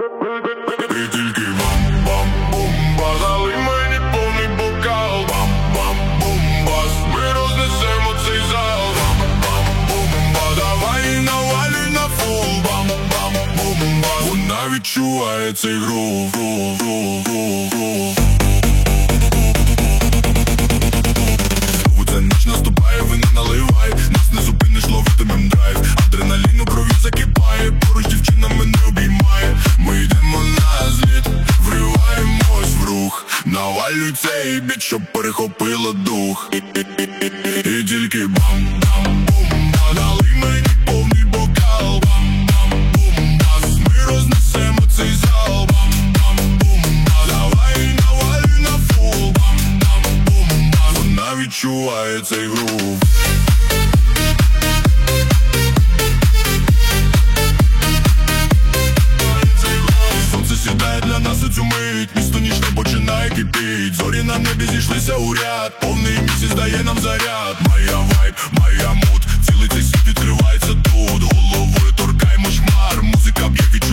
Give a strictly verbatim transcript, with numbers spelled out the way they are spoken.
І тільки бам-бам-бумба, налий мені повний бокал. Бам-бам-бумбас, ми рознесемо цей зал. Бам-бам-бумба, давай навалюй на фул. Бам-бам-бумбас, вона відчуває цей грув, грув, грув, грув, грув. Ця ніч наступає, вина наливай. Нас не зупиниш, ловитимем драйв. Адреналін у крові закипає, поруч дівчина мене обіймає. Ми йдемо на зліт, вриваємось в рух. Навалюй цей біт, щоб перехопило дух. І тільки бам-бам-бумба, налий мені повний бокал. Бам-бам-бумбас, ми рознесемо цей зал. Бам-бам-бумба, давай навалюй на фул. Бам-бам-бумбас, вона відчуває цей грув. Сонце сідає для нас у цю мить, місто нічне починає кипіть. Зорі на небі зійшлися у ряд, повний місяць дає нам заряд. Моя вайб, моя муд, цілий цей світ відкривається тут. Головою торкаємо шмар, музика б'є, відчуває